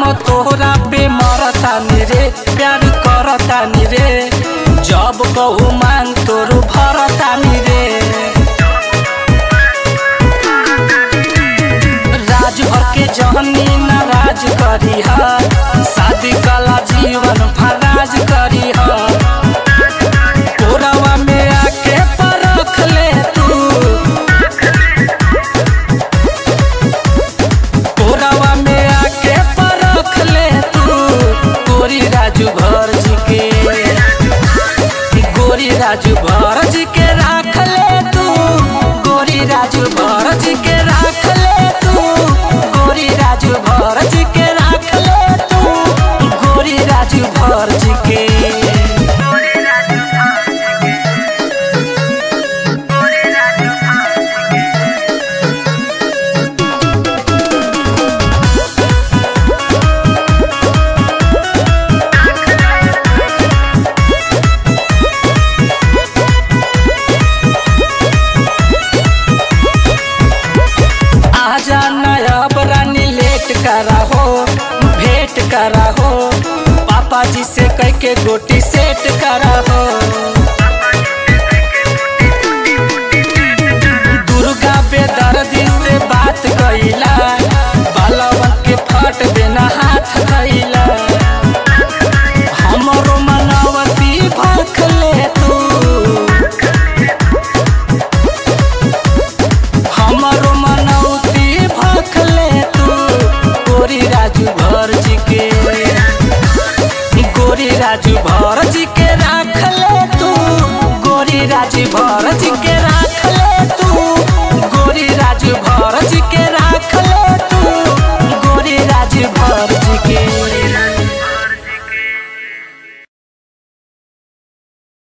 तोहरा पे मरतानी रे, प्यार करतानी रे, जब कहू मांग तोर भरतानी रे। राज भर के जहनी नाराज करी हा, शादी कला जीवन फराज करी हा। कोरवा में आके परख ले तू, कोरवा में आके परख ले तू, गोरी राजू भर जी के, गोरी राजू भर जी के राख ले तू, गोरी राजू भर जी के राख ले तू, गोरी राजू भर जी के राख ले तू, गोरी राजू भर जी के। आजा नयब रानी लेट करा हो, भेंट करा हो, पापा जी से कह के गोटी सेट करा हो।